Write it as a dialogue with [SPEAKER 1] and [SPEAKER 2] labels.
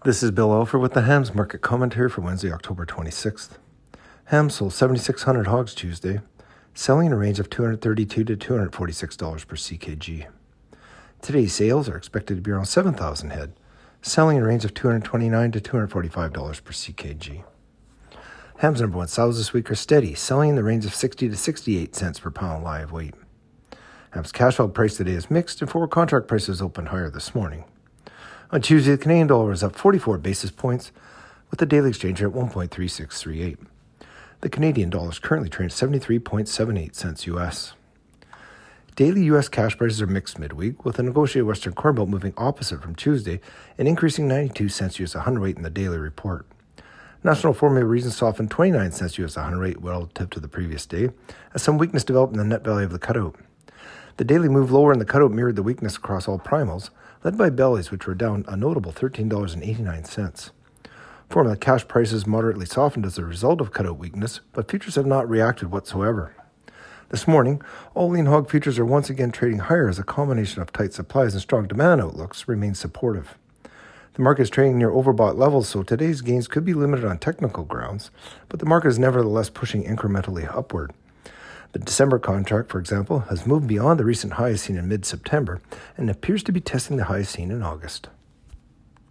[SPEAKER 1] This is Bill Alford with the Hams Market Commentary for Wednesday, October 26th. Hams sold 7,600 hogs Tuesday, selling in a range of $232 to $246 per CKG. Today's sales are expected to be around 7,000 head, selling in a range of $229 to $245 per CKG. Hams number one sows this week are steady, selling in the range of 60 to 68 cents per pound live weight. Hams cash hog price today is mixed, and forward contract prices opened higher this morning. On Tuesday, the Canadian dollar was up 44 basis points, with the daily exchange rate at 1.3638. The Canadian dollar is currently trading 73.78 cents U.S. Daily U.S. cash prices are mixed midweek, with the negotiated Western Corn Belt moving opposite from Tuesday and increasing 92 cents U.S. a hundredweight in the daily report. National formula regions softened 29 cents U.S. a hundredweight relative to the previous day, as some weakness developed in the net value of the cutout. The daily move lower in the cutout mirrored the weakness across all primals, led by bellies, which were down a notable $13.89. Formula cash prices moderately softened as a result of cutout weakness, but futures have not reacted whatsoever. This morning, all lean hog futures are once again trading higher as a combination of tight supplies and strong demand outlooks remain supportive. The market is trading near overbought levels, so today's gains could be limited on technical grounds, but the market is nevertheless pushing incrementally upward. The December contract, for example, has moved beyond the recent highs seen in mid-September and appears to be testing the highs seen in August.